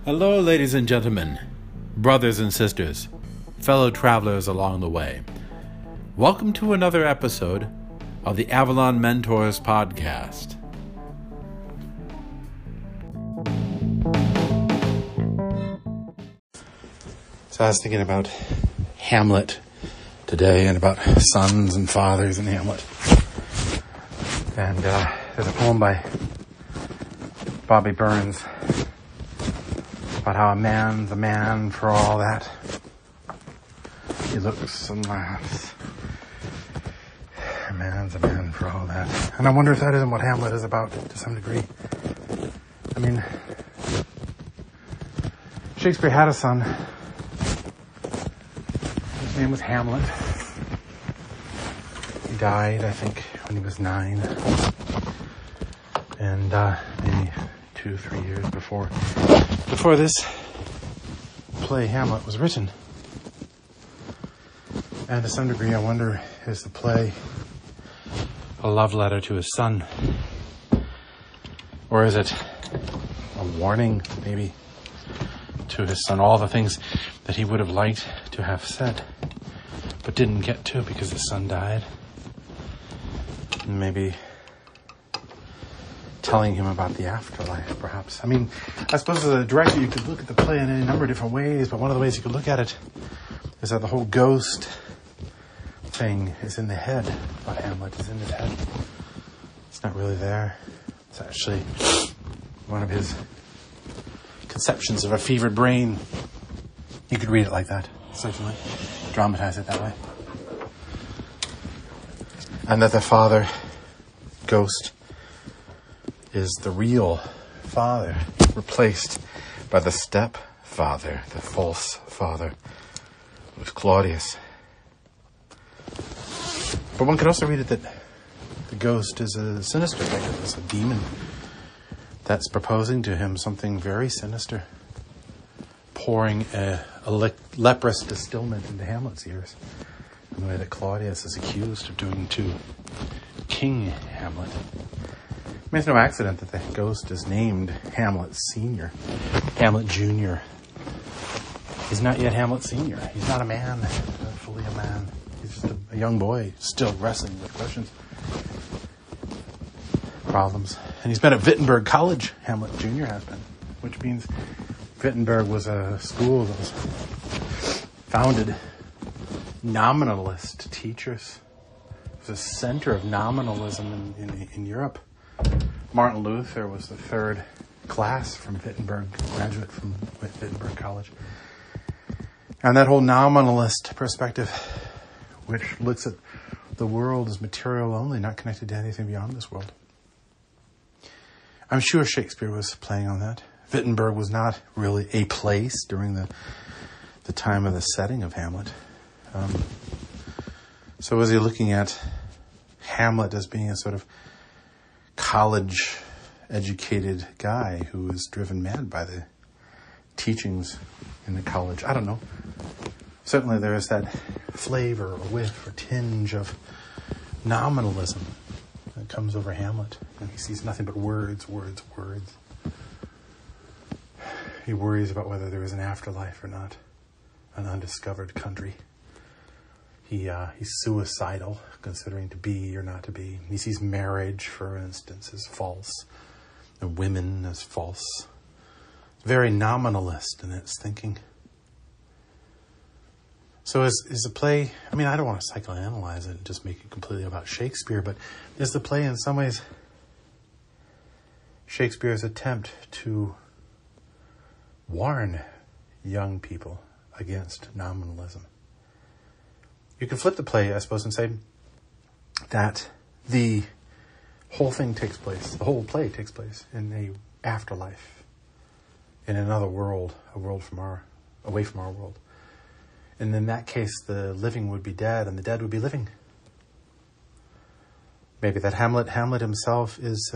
Hello, ladies and gentlemen, brothers and sisters, fellow travelers along the way. Welcome to another episode of the Avalon Mentors podcast. So I was thinking about Hamlet today and about sons and fathers in Hamlet. And there's a poem by Bobby Burns about how a man's a man for all that. He looks and laughs. A man's a man for all that. And I wonder if that isn't what Hamlet is about to some degree. I mean, Shakespeare had a son. His name was Hamlet. He died, I think, when he was 9. And maybe 2-3 years before this play, Hamlet, was written. And to some degree, I wonder, is the play a love letter to his son? Or is it a warning, maybe, to his son? All the things that he would have liked to have said, but didn't get to because his son died. And maybe telling him about the afterlife, perhaps. I mean, I suppose as a director, you could look at the play in any number of different ways, but one of the ways you could look at it is that the whole ghost thing is in the head of Hamlet, is in his head. It's not really there. It's actually one of his conceptions of a fevered brain. You could read it like that, certainly. Dramatize it that way. And that the father ghost is the real father, replaced by the stepfather, the false father, with Claudius. But one could also read it that the ghost is a sinister figure, it's a demon that's proposing to him something very sinister, pouring a leprous distilment into Hamlet's ears, in the way that Claudius is accused of doing to King Hamlet. I mean, it's no accident that the ghost is named Hamlet Sr. Hamlet Jr. He's not yet Hamlet Sr. He's not a man, not fully a man. He's just a young boy still wrestling with questions, problems. And he's been at Wittenberg College, Hamlet Jr. has been, which means Wittenberg was a school that was founded nominalist teachers. It was a center of nominalism in Europe. Martin Luther was the third class from Wittenberg, graduate from Wittenberg College. And that whole nominalist perspective, which looks at the world as material only, not connected to anything beyond this world. I'm sure Shakespeare was playing on that. Wittenberg was not really a place during the time of the setting of Hamlet. So was he looking at Hamlet as being a sort of college-educated guy who was driven mad by the teachings in the college? I don't know. Certainly there is that flavor or whiff or tinge of nominalism that comes over Hamlet. And he sees nothing but words, words, words. He worries about whether there is an afterlife or not, an undiscovered country. He's suicidal, considering to be or not to be. He sees marriage, for instance, as false, and women as false. Very nominalist in its thinking. So is the play, I mean, I don't want to psychoanalyze it and just make it completely about Shakespeare, but is the play in some ways Shakespeare's attempt to warn young people against nominalism? You can flip the play, I suppose, and say that the whole thing takes place, the whole play takes place in a afterlife, in another world, a world away from our world. And in that case, the living would be dead and the dead would be living. Maybe that Hamlet himself is,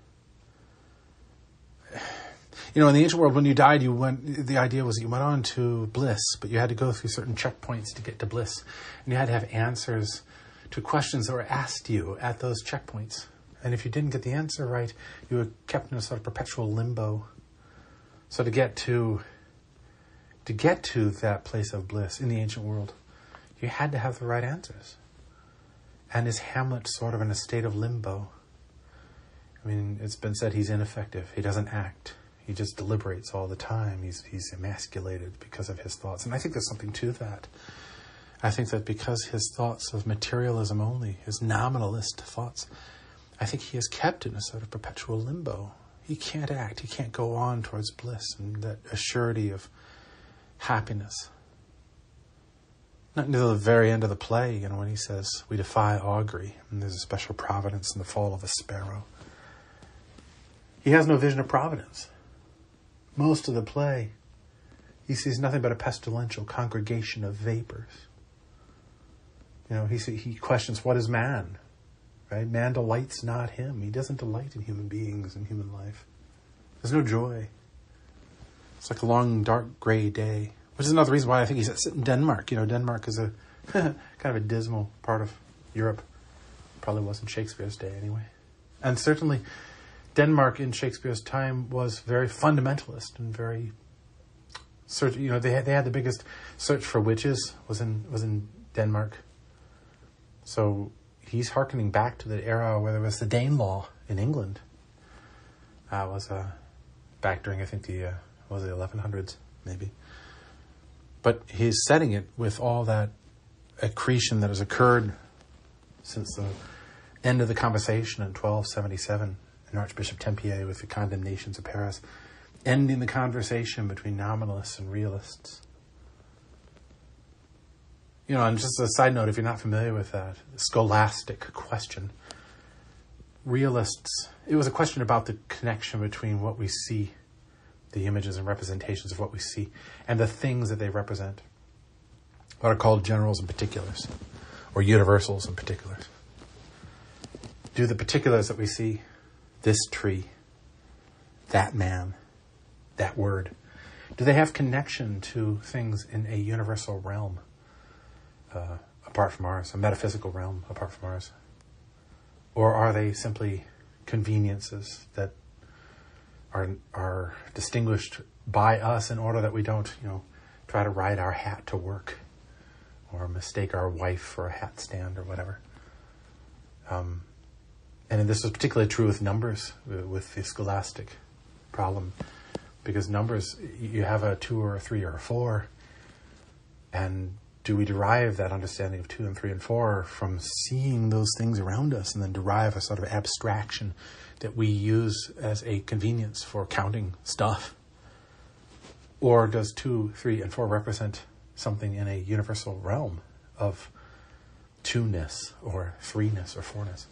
in the ancient world, when you died, the idea was that you went on to bliss, but you had to go through certain checkpoints to get to bliss. And you had to have answers to questions that were asked you at those checkpoints. And if you didn't get the answer right, you were kept in a sort of perpetual limbo So to get to that place of bliss in the ancient world, you had to have the right answers. And is Hamlet sort of in a state of limbo? I mean, it's been said he's ineffective. He doesn't act. He just deliberates all the time. He's emasculated because of his thoughts. And I think there's something to that. I think that because his thoughts of materialism only, his nominalist thoughts, I think he is kept in a sort of perpetual limbo. He can't act. He can't go on towards bliss and that assurity of happiness. Not until the very end of the play, when he says, we defy augury, and there's a special providence in the fall of a sparrow. He has no vision of providence. Most of the play, he sees nothing but a pestilential congregation of vapors. He questions, what is man? Right? Man delights not him. He doesn't delight in human beings and human life. There's no joy. It's like a long, dark, gray day, which is another reason why I think he's in Denmark. Denmark is a kind of a dismal part of Europe. Probably wasn't Shakespeare's day anyway. And certainly Denmark in Shakespeare's time was very fundamentalist and very they had the biggest search for witches was in Denmark. So he's hearkening back to the era where there was the Danelaw in England. That was back during, I think, the 1100s, maybe. But he's setting it with all that accretion that has occurred since the end of the conversation in 1277 in Archbishop Tempier with the condemnations of Paris, ending the conversation between nominalists and realists. And just a side note, if you're not familiar with that, the scholastic question, realists, it was a question about the connection between what we see, the images and representations of what we see, and the things that they represent, what are called generals and particulars, or universals and particulars. Do the particulars that we see, this tree, that man, that word, do they have connection to things in a universal realm? Apart from ours, a metaphysical realm apart from ours? Or are they simply conveniences that are distinguished by us in order that we don't, try to ride our hat to work or mistake our wife for a hat stand or whatever? And this is particularly true with numbers, with the scholastic problem, because numbers, you have a 2 or a 3 or a 4, and do we derive that understanding of 2 and 3 and 4 from seeing those things around us and then derive a sort of abstraction that we use as a convenience for counting stuff? Or does 2, 3, and 4 represent something in a universal realm of 2-ness or 3-ness or 4-ness?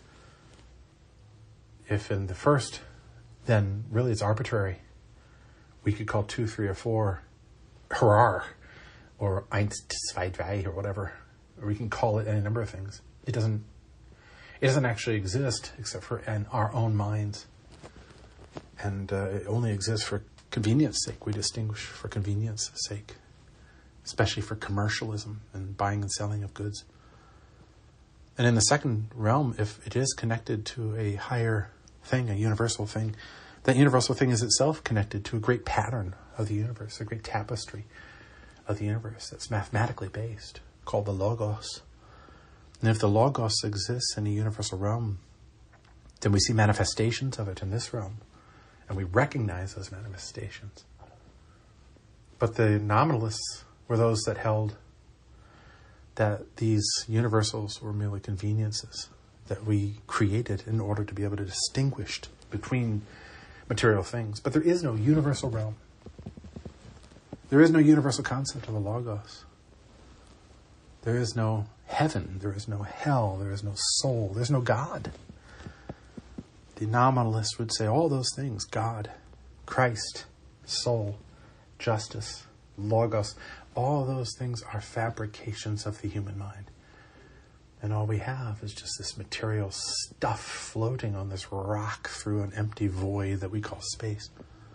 If in the first, then really it's arbitrary. We could call 2, 3, or 4 hurrah, or 1, 2, 3, or whatever. Or we can call it any number of things. It doesn't actually exist except for in our own minds. And it only exists for convenience sake. We distinguish for convenience sake, especially for commercialism and buying and selling of goods. And in the second realm, if it is connected to a higher thing, a universal thing, that universal thing is itself connected to a great pattern of the universe, a great tapestry of the universe that's mathematically based, called the Logos. And if the Logos exists in a universal realm, then we see manifestations of it in this realm, and we recognize those manifestations. But the nominalists were those that held that these universals were merely conveniences that we created in order to be able to distinguish between material things. But there is no universal realm. There is no universal concept of the Logos. There is no heaven. There is no hell. There is no soul. There's no God. The nominalists would say all those things: God, Christ, soul, justice, Logos. All those things are fabrications of the human mind. And all we have is just this material stuff floating on this rock through an empty void that we call space.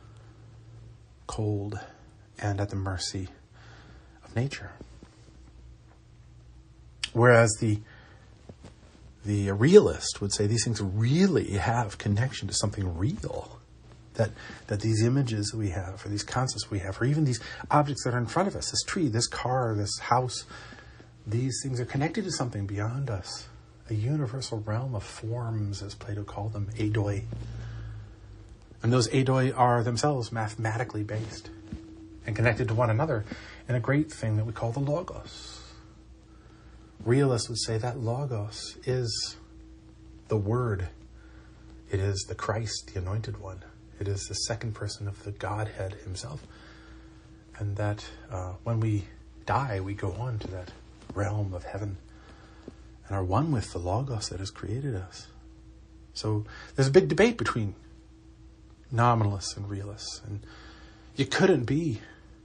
Cold and at the mercy of nature. Whereas the realist would say these things really have connection to something real that these images we have, or these concepts we have, or even these objects that are in front of us, this tree, this car, this house, these things are connected to something beyond us, a universal realm of forms, as Plato called them, eidoi. And those eidoi are themselves mathematically based and connected to one another in a great thing that we call the logos. Realists would say that logos is the Word. It is the Christ, the Anointed One. It is the second person of the Godhead himself. And that when we die, we go on to that realm of heaven and are one with the logos that has created us. So there's a big debate between nominalists and realists. And you couldn't be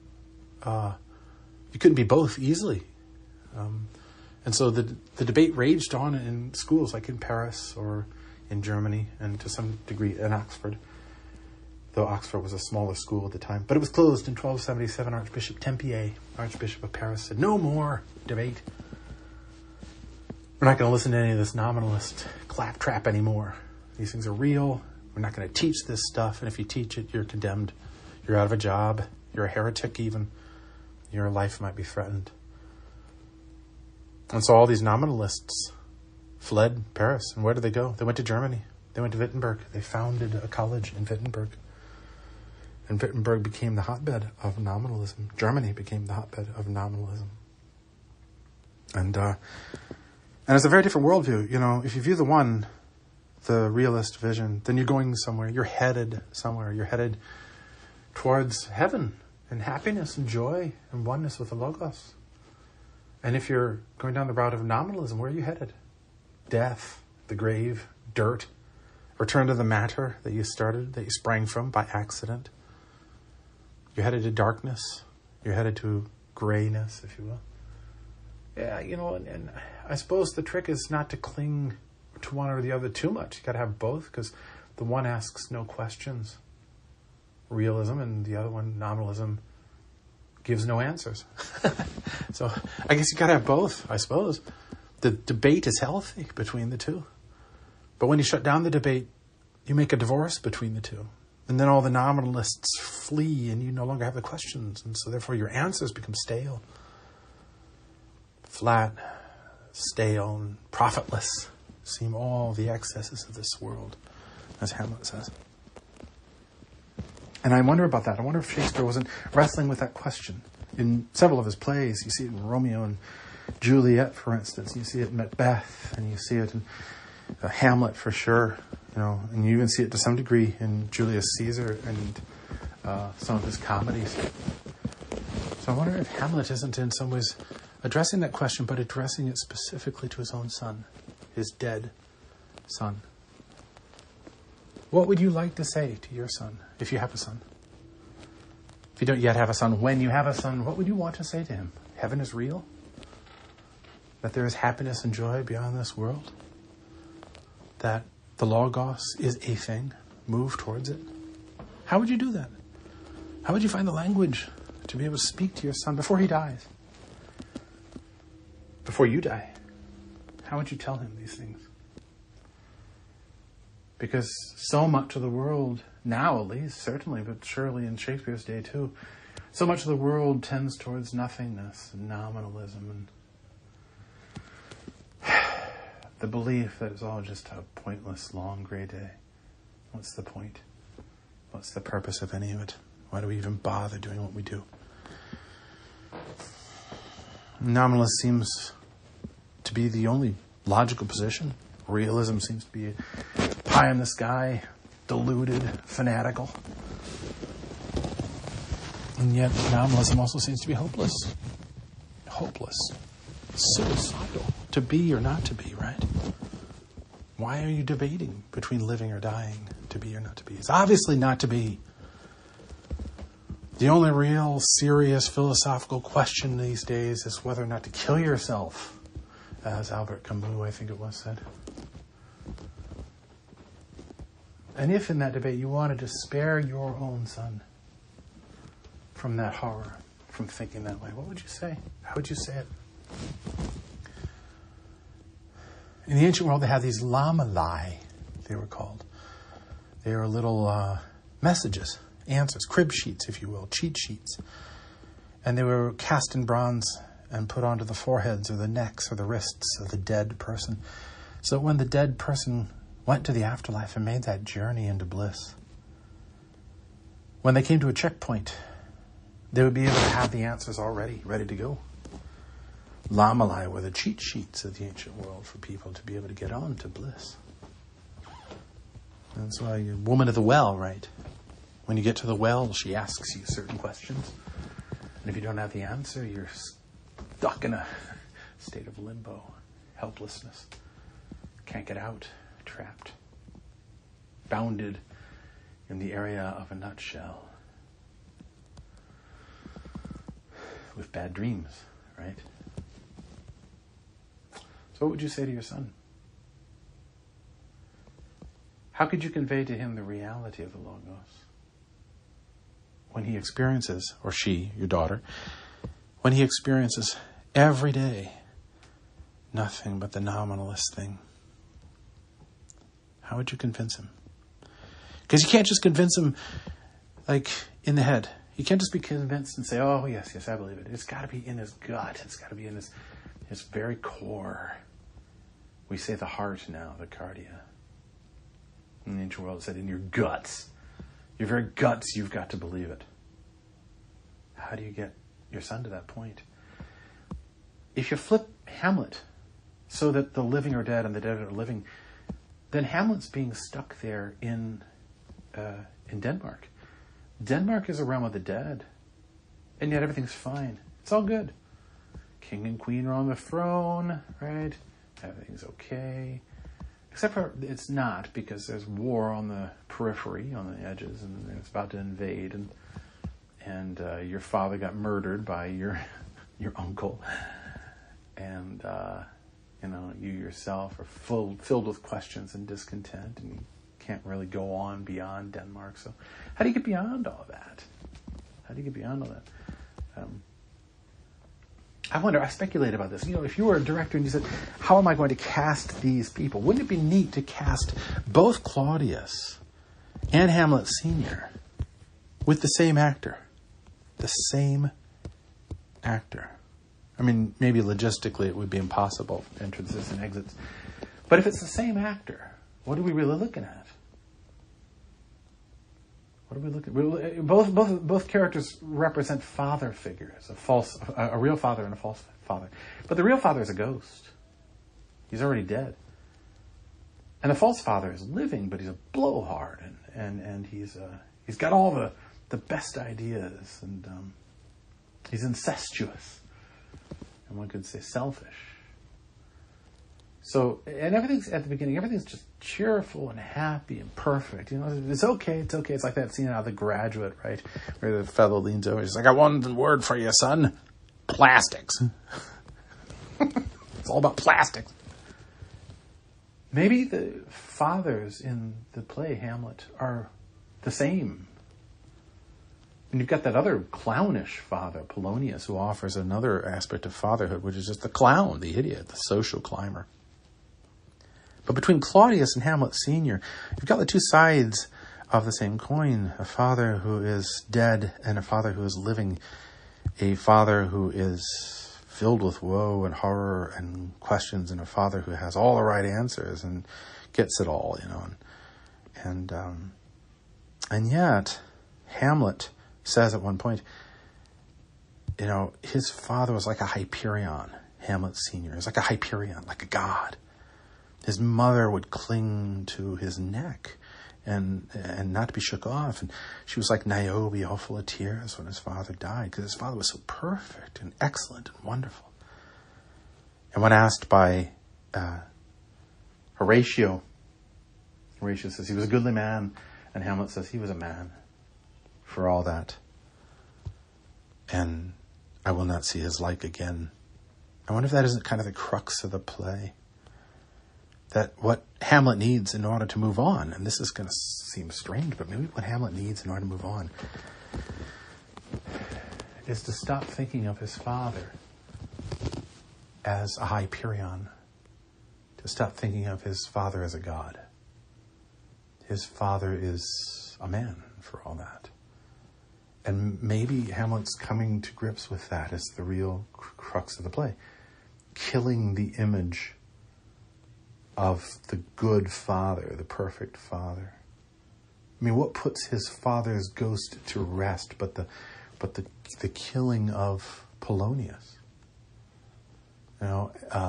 both easily. And so the debate raged on in schools like in Paris or in Germany and to some degree in Oxford, though Oxford was a smaller school at the time. But it was closed in 1277. Archbishop Tempier, Archbishop of Paris, said, no more debate. We're not going to listen to any of this nominalist claptrap anymore. These things are real. We're not going to teach this stuff. And if you teach it, you're condemned. You're out of a job. You're a heretic even. Your life might be threatened. And so all these nominalists fled Paris. And where did they go? They went to Germany. They went to Wittenberg. They founded a college in Wittenberg. And Wittenberg became the hotbed of nominalism. Germany became the hotbed of nominalism. And it's a very different worldview. You know, if you view the realist vision, then you're going somewhere. You're headed somewhere. You're headed towards heaven and happiness and joy and oneness with the Logos. And if you're going down the route of nominalism, where are you headed? Death, the grave, dirt, return to the matter that you sprang from by accident. You're headed to darkness. You're headed to grayness, if you will. Yeah, you know, and I suppose the trick is not to cling to one or the other too much. You got to have both, because the one asks no questions, realism, and the other one, nominalism, gives no answers. So I guess you got to have both, I suppose. The debate is healthy between the two. But when you shut down the debate, you make a divorce between the two. And then all the nominalists flee and you no longer have the questions. And so therefore your answers become stale, flat, stale, and profitless. Seem all the excesses of this world, as Hamlet says. And I wonder about that. I wonder if Shakespeare wasn't wrestling with that question. In several of his plays, you see it in Romeo and Juliet, for instance. You see it in Macbeth, and you see it in Hamlet for sure. You know, and you even see it to some degree in Julius Caesar and some of his comedies. So I wonder if Hamlet isn't in some ways addressing that question, but addressing it specifically to his own son, his dead son. What would you like to say to your son, if you have a son? If you don't yet have a son, when you have a son, what would you want to say to him? Heaven is real? That there is happiness and joy beyond this world? That the Logos is a thing? Move towards it? How would you do that? How would you find the language to be able to speak to your son before he dies? Before you die? How would you tell him these things? Because so much of the world, now at least, certainly, but surely in Shakespeare's day too, so much of the world tends towards nothingness and nominalism and the belief that it's all just a pointless, long, grey day. What's the point? What's the purpose of any of it? Why do we even bother doing what we do? Nominalist seems to be the only logical position. Realism seems to be pie in the sky, deluded, fanatical. And yet nominalism also seems to be hopeless. Hopeless. Suicidal. To be or not to be, right? Why are you debating between living or dying, to be or not to be? It's obviously not to be. The only real serious philosophical question these days is whether or not to kill yourself, as Albert Camus, I think it was, said. And if in that debate you wanted to spare your own son from that horror, from thinking that way, what would you say? How would you say it? In the ancient world, they had these lamelai, they were called. They were little messages, answers, crib sheets, if you will, cheat sheets. And they were cast in bronze and put onto the foreheads or the necks or the wrists of the dead person. So when the dead person went to the afterlife and made that journey into bliss, when they came to a checkpoint, they would be able to have the answers already, ready to go. Lamalai were the cheat sheets of the ancient world for people to be able to get on to bliss. That's why you're woman of the well, right? When you get to the well, she asks you certain questions. And if you don't have the answer, you're stuck in a state of limbo, helplessness. Can't get out, trapped, bounded in the area of a nutshell. With bad dreams, right? So what would you say to your son? How could you convey to him the reality of the Logos? When he experiences, or she, your daughter, when he experiences every day nothing but the nominalist thing, how would you convince him? Because you can't just convince him like in the head. You can't just be convinced and say, oh, yes, I believe it. It's got to be in his gut. It's got to be in his very core. We say the heart now, the cardia. In the ancient world, it said in your guts. Your very guts, you've got to believe it. How do you get your son to that point? If you flip Hamlet so that the living are dead and the dead are living, then Hamlet's being stuck there in Denmark. Denmark is a realm of the dead, and yet everything's fine. It's all good. King and queen are on the throne, right? Everything's okay. Except for it's not, because there's war on the periphery, on the edges, and it's about to invade, and your father got murdered by your uncle, and you yourself are filled with questions and discontent, and you can't really go on beyond Denmark. So how do you get beyond all that? I speculate about this. If you were a director and you said, how am I going to cast these people? Wouldn't it be neat to cast both Claudius and Hamlet Sr. with the same actor? The same actor. I mean, maybe logistically it would be impossible, entrances and exits. But if it's the same actor, what are we really looking at? Both characters represent father figures, a real father and a false father. But the real father is a ghost. He's already dead. And the false father is living, but he's a blowhard, and he's got all the best ideas, and he's incestuous, and one could say selfish. So, and everything's at the beginning, everything's just cheerful and happy and perfect. It's okay. It's like that scene out of The Graduate, right? Where the fellow leans over, he's like, I got one word for you, son. Plastics. It's all about plastics. Maybe the fathers in the play Hamlet are the same. And you've got that other clownish father, Polonius, who offers another aspect of fatherhood, which is just the clown, the idiot, the social climber. But between Claudius and Hamlet Sr., you've got the two sides of the same coin, a father who is dead and a father who is living, a father who is filled with woe and horror and questions, and a father who has all the right answers and gets it all, and yet Hamlet says at one point, his father was like a Hyperion, Hamlet Sr. He was like a Hyperion, like a god. His mother would cling to his neck and not to be shook off. And she was like Niobe, all full of tears when his father died, because his father was so perfect and excellent and wonderful. And when asked by Horatio says he was a goodly man, and Hamlet says he was a man for all that. And I will not see his like again. I wonder if that isn't kind of the crux of the play. That what Hamlet needs in order to move on, and this is going to seem strange, but maybe what Hamlet needs in order to move on is to stop thinking of his father as a Hyperion, to stop thinking of his father as a god. His father is a man, for all that. And maybe Hamlet's coming to grips with that as the real crux of the play. Killing the image of the good father, the perfect father. I mean, what puts his father's ghost to rest but the killing of Polonius? You know,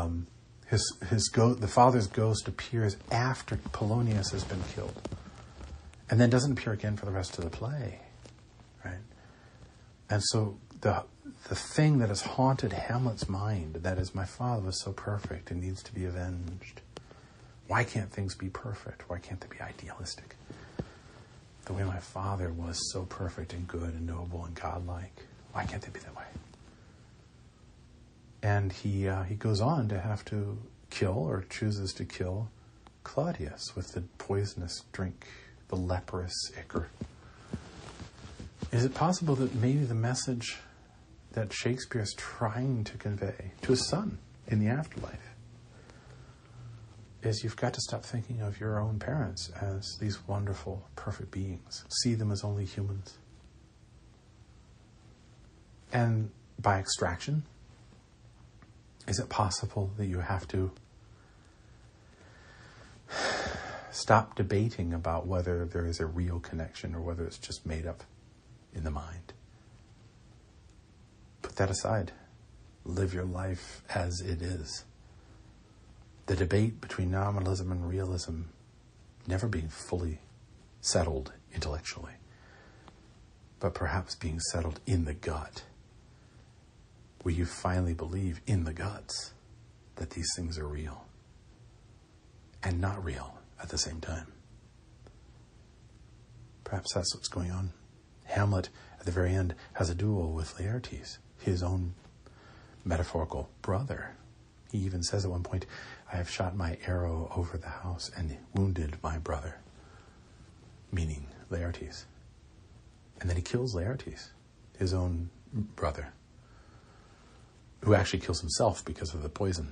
the father's ghost appears after Polonius has been killed, and then doesn't appear again for the rest of the play, right? And so the thing that has haunted Hamlet's mind, that is, my father was so perfect and needs to be avenged. Why can't things be perfect? Why can't they be idealistic? The way my father was so perfect and good and noble and godlike. Why can't they be that way? And he goes on to have to kill, or chooses to kill, Claudius with the poisonous drink, the leprous ichor. Is it possible that maybe the message that Shakespeare is trying to convey to his son in the afterlife is you've got to stop thinking of your own parents as these wonderful, perfect beings. See them as only humans. And by extraction, is it possible that you have to stop debating about whether there is a real connection or whether it's just made up in the mind? Put that aside. Live your life as it is. The debate between nominalism and realism never being fully settled intellectually, but perhaps being settled in the gut, where you finally believe in the guts that these things are real and not real at the same time. Perhaps that's what's going on. Hamlet, at the very end, has a duel with Laertes, his own metaphorical brother. He even says at one point, I have shot my arrow over the house and wounded my brother, meaning Laertes. And then he kills Laertes, his own brother, who actually kills himself because of the poison.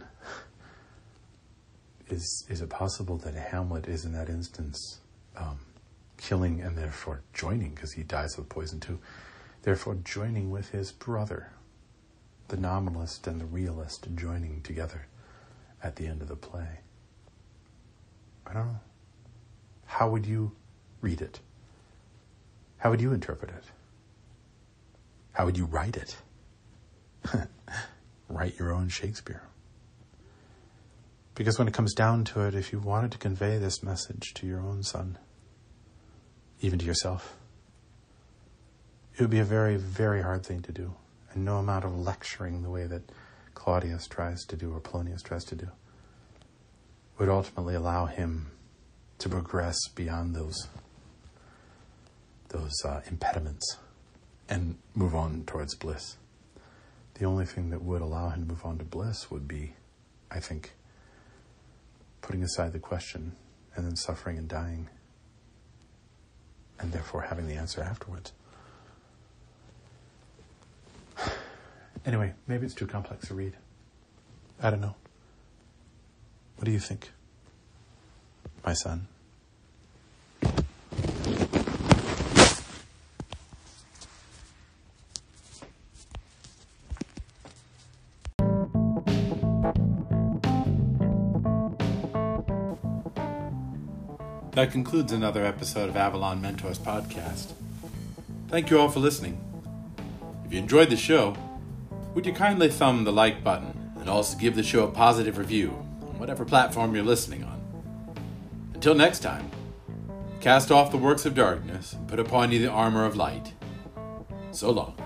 Is it possible that Hamlet is in that instance killing and therefore joining, because he dies of poison too, therefore joining with his brother, the nominalist and the realist, joining together at the end of the play? I don't know. How would you read it? How would you interpret it? How would you write it? Write your own Shakespeare. Because when it comes down to it, if you wanted to convey this message to your own son, even to yourself, it would be a very, very hard thing to do. And no amount of lecturing the way that Claudius tries to do or Polonius tries to do would ultimately allow him to progress beyond those impediments and move on towards bliss. The only thing that would allow him to move on to bliss would be, I think, putting aside the question and then suffering and dying, and therefore having the answer afterwards. Anyway, maybe it's too complex to read. I don't know. What do you think, my son? That concludes another episode of Avalon Mentors Podcast. Thank you all for listening. If you enjoyed the show, would you kindly thumb the like button and also give the show a positive review on whatever platform you're listening on? Until next time, cast off the works of darkness and put upon you the armor of light. So long.